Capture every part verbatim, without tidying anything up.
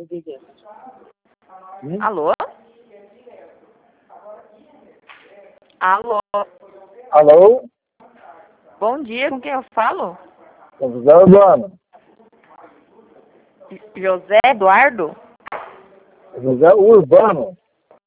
Hum? Alô? Alô? Alô? Bom dia, com quem eu falo? É José Urbano. José Eduardo? José Urbano.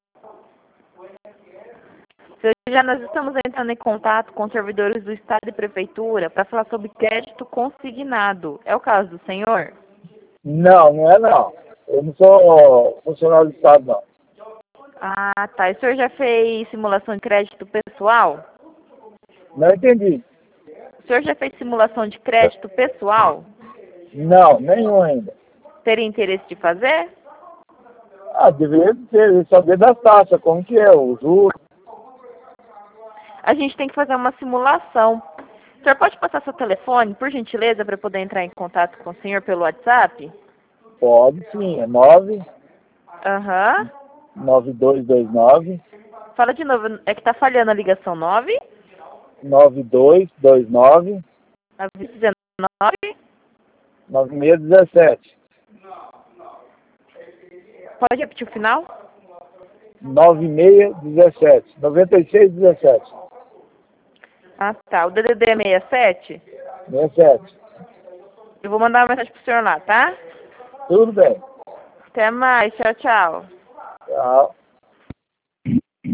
Seu Já nós estamos entrando em contato com servidores do Estado e Prefeitura para falar sobre crédito consignado. É o caso do senhor? Não, não é não. Eu não sou funcionário do Estado, não. Ah, tá. E o senhor já fez simulação de crédito pessoal? Não entendi. O senhor já fez simulação de crédito pessoal? Não, nenhum ainda. Teria interesse de fazer? Ah, deveria ter, saber das taxas, como que é, o juro. A gente tem que fazer uma simulação. O senhor pode passar seu telefone, por gentileza, para eu poder entrar em contato com o senhor pelo WhatsApp? Pode sim, é nove Aham. nove dois dois nove Fala de novo, é que tá falhando a ligação nove, nove dois dois nove dezenove. nove seis um sete. Pode repetir o final? nove seis um sete. noventa e seis dezessete. Ah, tá. O D D D é sessenta e sete? sessenta e sete. Eu vou mandar uma mensagem pro senhor lá, tá? Tudo bem. Até mais. Tchau, tchau. Tchau.